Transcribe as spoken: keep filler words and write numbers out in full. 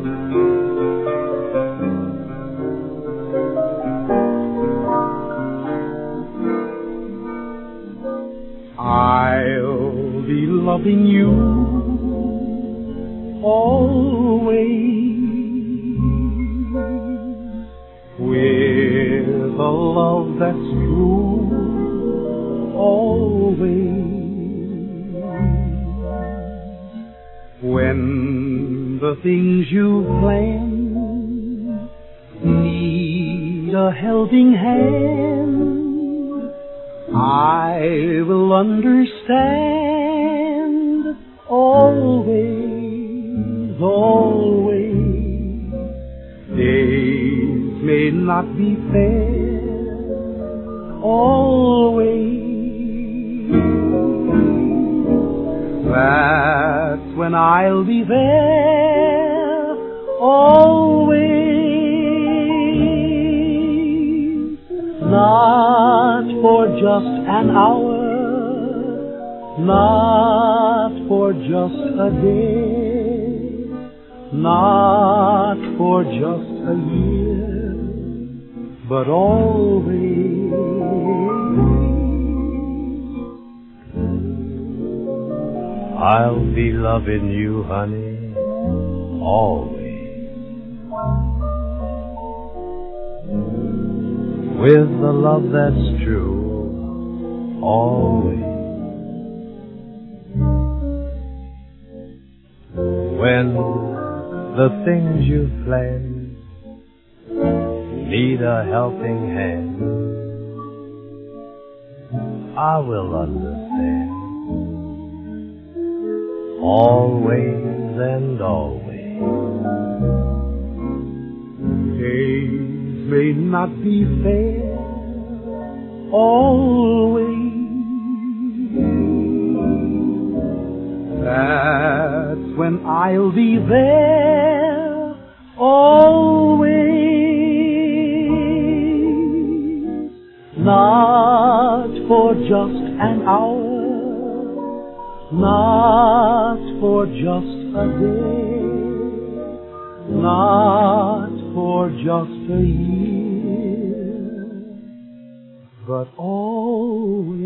I'll be loving you always with a love that's true, always. When the things you plan need a helping hand, I will understand always, always. Days may not be fair, always. That's when I'll be there, always. Not for just an hour, not for just a day, not for just a year, but always. I'll be loving you, honey, always. With a love that's true, always. When the things you've planned need a helping hand, I will understand, always and always. Days may not be fair, always. That's when I'll be there, always. Not for just an hour, not for just a day, not for just a year, but always.